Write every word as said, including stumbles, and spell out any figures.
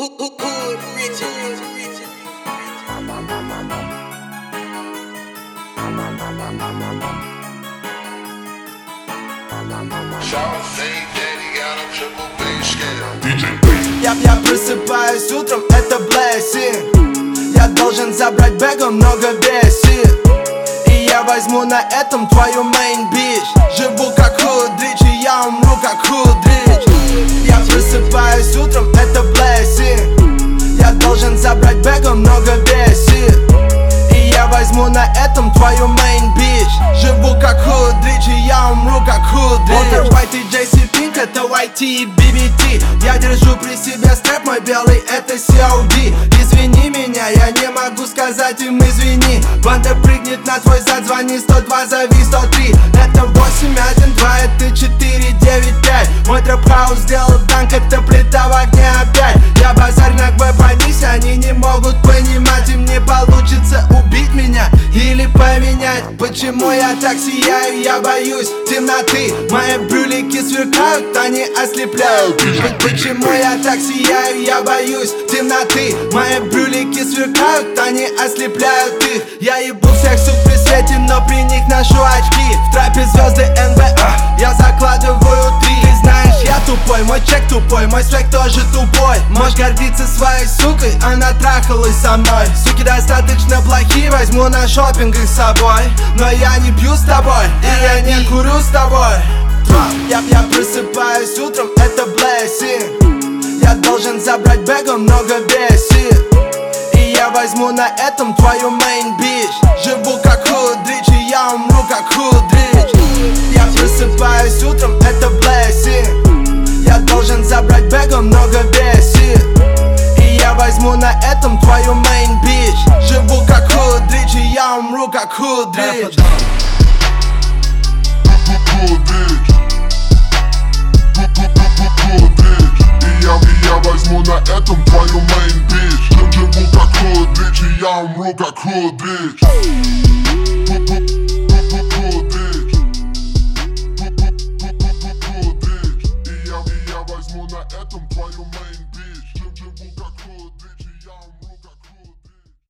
Hood Richard. Я, я просыпаюсь утром, это blessing. Я должен забрать бэг, он много весит. И я возьму на этом твою main bitch. Живу как hood rich, и я умру как hood rich. Я просыпаюсь утром, это blessing. Я должен забрать бэг, он много весит. И я возьму на этом твою main bitch. Живу как hood rich, и я умру как hood rich. Walter White и джей си Pink, это уай ти и би би ти. Я держу при себе стрэп, мой белый это си о ди. Извини меня, я не могу сказать им извини. Банда прыгнет на твой зад, звони сто два, зови сто три. Это восемь один два, это четыре девять пять. Мой трэп-хаус сделал данк, это плита в огне опять. Я базарь на гб-понись, они не могут понимать. Им не получится убить меня или поменять. Почему я так сияю, я боюсь темноты. Мои брюлики сверкают, они ослепляют. Почему я так сияю, я боюсь темноты. Мои брюлики сверкают, они ослепляют их. Я ебу всех сук при свете, но при них ношу очки. В трапе звезды эн бэ а, я закладываю три. Ты знаешь, я тупой, мой чек тупой, мой свек тоже тупой. Можешь гордиться своей сукой, она трахалась со мной. Суки достаточно плохие, возьму на шопинг их с собой. Но я не пью с тобой, и я не курю с тобой. Я, я просыпаюсь утром, это blessing. Я должен забрать бэг, он много весит. И я возьму на этом твою main bitch. Живу как hood rich, и я умру как hood rich. Я просыпаюсь утром, это blessing. Я должен забрать бэг, он много весит. И я возьму на этом твою main bitch. Живу как hood rich, и я умру как hood rich. Hood rich. Hood rich. И я, и я возьму на этом твою main bitch. Живу как hood rich, и я умру как hood rich.